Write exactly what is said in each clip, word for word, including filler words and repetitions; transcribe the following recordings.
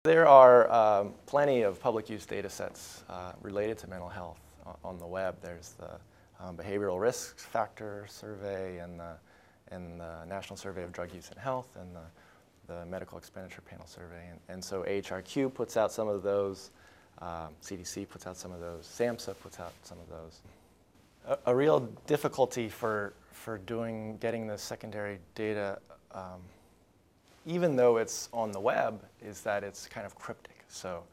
There are um, plenty of public use data sets uh, related to mental health on the web. There's the um, Behavioral Risk Factor Survey and the, and the National Survey of Drug Use and Health and the, the Medical Expenditure Panel Survey. And, and so A H R Q puts out some of those, um, C D C puts out some of those, SAMHSA puts out some of those. A, a real difficulty for, for doing, getting the secondary data um, even though it's on the web, is that it's kind of cryptic. So,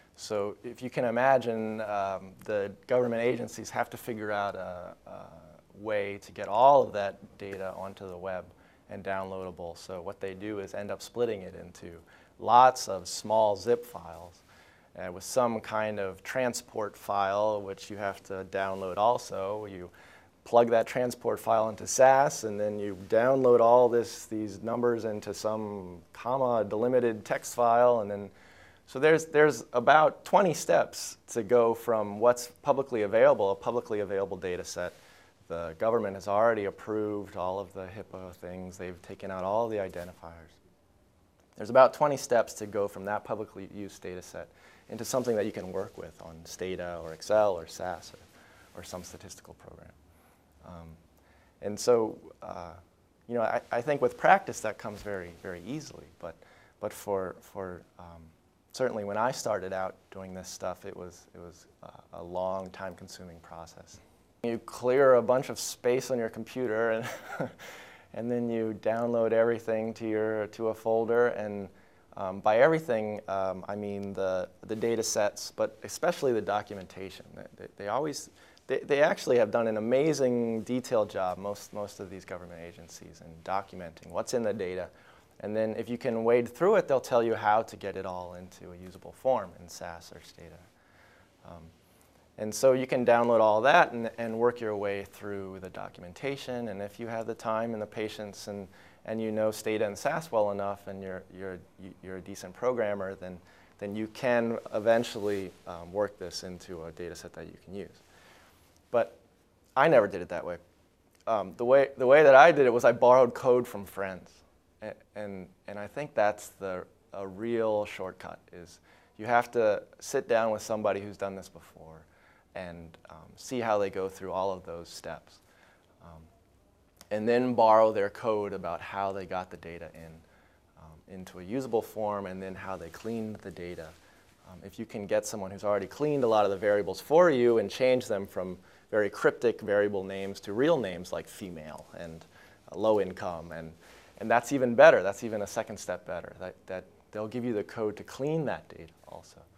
so if you can imagine, um, the government agencies have to figure out a, a way to get all of that data onto the web and downloadable. So what they do is end up splitting it into lots of small zip files uh, with some kind of transport file, which you have to download also. You plug that transport file into S A S, and then you download all this, these numbers into some comma delimited text file, and then, so there's, there's about twenty steps to go from what's publicly available, a publicly available data set. The government has already approved all of the HIPAA things. They've taken out all the identifiers. There's about twenty steps to go from that publicly used data set into something that you can work with on Stata or Excel or S A S or, or some statistical program. Um, and so, uh, you know, I, I think with practice that comes very, very easily. But, but for, for um, certainly when I started out doing this stuff, it was, it was uh, a long, time-consuming process. You clear a bunch of space on your computer, and and then you download everything to your to a folder. And um, by everything, um, I mean the the data sets, but especially the documentation. They, they always They, they actually have done an amazing detailed job, most, most of these government agencies, in documenting what's in the data. And then if you can wade through it, they'll tell you how to get it all into a usable form in S A S or Stata. Um, and so you can download all that and, and work your way through the documentation. And if you have the time and the patience and, and you know Stata and S A S well enough and you're, you're, you're a decent programmer, then, then you can eventually um, work this into a data set that you can use. But I never did it that way. Um, the way. The way that I did it was I borrowed code from friends. And, and, and I think that's the, a real shortcut, is you have to sit down with somebody who's done this before and um, see how they go through all of those steps. Um, and then borrow their code about how they got the data in, um, into a usable form, and then how they cleaned the data. Um, if you can get someone who's already cleaned a lot of the variables for you and change them from very cryptic variable names to real names like female and uh, low income, and, and that's even better. That's even a second step better. That, that they'll give you the code to clean that data also.